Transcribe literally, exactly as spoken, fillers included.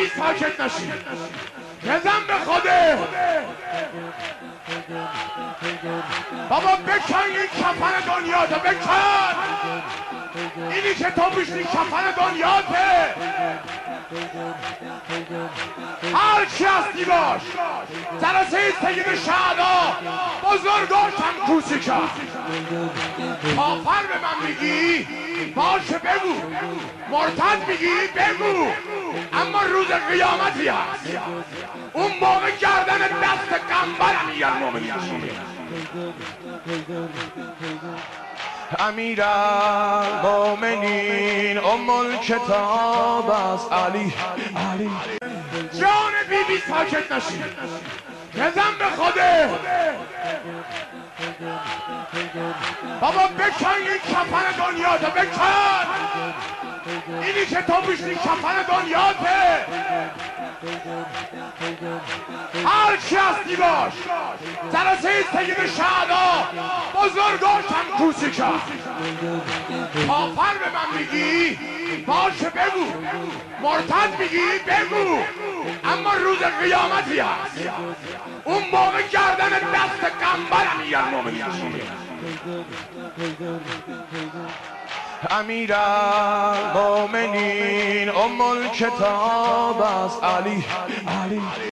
بیبی ساکت نشین، بزن به خوده بابا، بکن این کفن دنیاته، بکن اینی که تو بیشتی کفن دنیاته. هر چی هستی باش، جلسه سید شهدا بزرگاشم کوچیکم. کافر به من میگی باشه بگو، مرتد میگی بگو، اما روز قیامتی هست، اون موقع گردن دست قنبر امیر المومنین. امیر المومنین ام الکتاب است علی علی. جان بی بی ساکت نشین، بزن به خوده بابا، بکن این کفن دنیاته، بکن اینی که تو بیشتی کفن دنیاته. هر چی هستی باش، جلسه سید شهدا بزرگاشم کوچیکم. کافر به من میگی باشه بگو، مرتد میگی بگو، اما روز قیامتی هست، اون موقع گردن دست قنبر امیر المومنین. امیر المومنین ام الکتاب است علی علی.